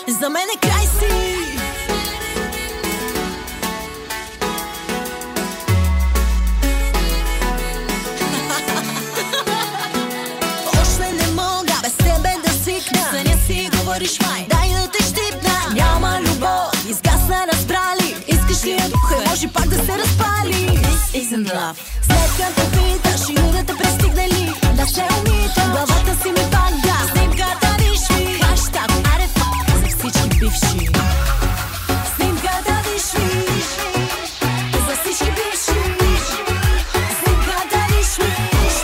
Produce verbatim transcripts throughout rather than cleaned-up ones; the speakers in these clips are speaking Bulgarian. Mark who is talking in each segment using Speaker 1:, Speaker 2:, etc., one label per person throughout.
Speaker 1: За мен е край си. Още не мога без тебе да свикна. За не си говориш май, дай да те щипна. Няма любов, изгасна разбрали. Искаш ли я духа, може пак да се разпали. This isn't love. След като питаш и удата пристигнали, да се умита, главата си ми пада. Снимката виж ми, хаштаг аре фак за всички бивши. Снимката виж ми, за всички бивши. Снимката виж ми.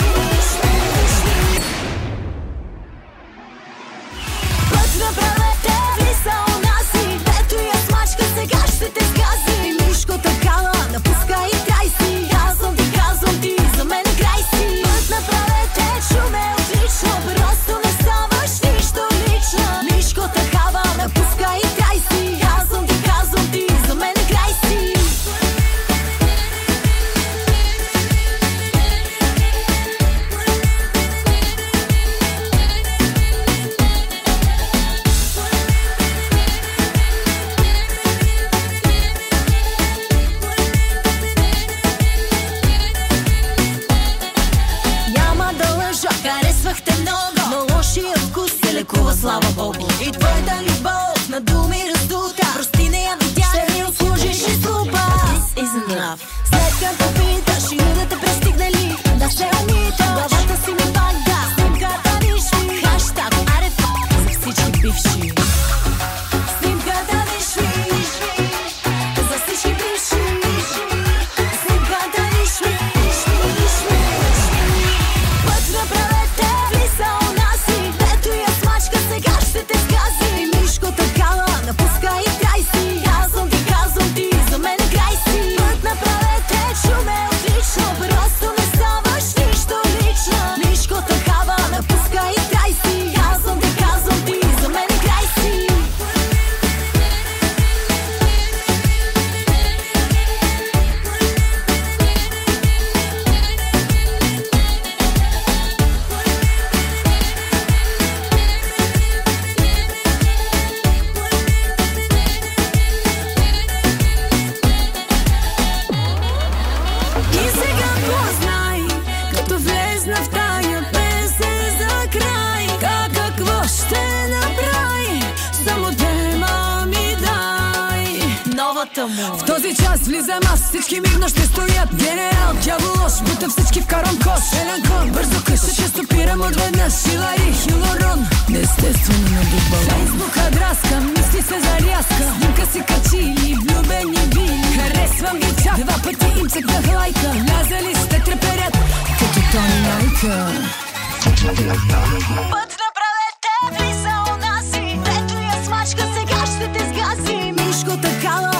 Speaker 1: Път направете, влиза у нас и дето я смачка, сега ще те сгази. Мишко такава, напуска и край си. Казвам ти, казвам ти, за мен е край си. Път направете, чуме отлично, просто не ставаш нищо лично. Мишко такава, напуска и край си. Казвам ти, казвам ти, за мен е край си. Няма да лъжа, харесвахте много, но лошия вкус се лекува, слава богу. И твоята любов на думи раздута, прости не я видя, ще ми услужиш и слупа. This isn't love. След като питаш и удата пристигнали, да се умита, главата си ми пада. Снимката виж ми, хаштаг аре фак за всички бивши. Снимката виж ми, за всички бивши. Снимката виж ми. Път направете, влиза у нас и дето я смачка, сега ще те сгази. Мишко такава, напуска и край си. Казвам ти, казвам ти, за мен е край си. Път направете, чуме отлично, просто не ставаш нищо лично. Мишко такава, напуска и край си. Казвам ти, казвам ти, за мен е край си. И сега познай, като влезна в тая песен за край, как какво ще направи, само тема ми дай. Новата му.
Speaker 2: В този час влизам аз, всички мирно ще стоят. Генерал, дяволош, бута всички вкарам кош. Еленкон, бързо къща, ще стопирам отведнъж. Хилари, хилорон, естествено на дубъл. Фейсбука драска, мисли се зарязка. Снимка си качили, влюбени били. Харесвам ги чак, два пъти им цъкнах лайка. Лязали сте треперят, като Тони Найка.
Speaker 1: Път направете, влиза у нас и дето я смачка, сега ще те сгази. Мишко такава,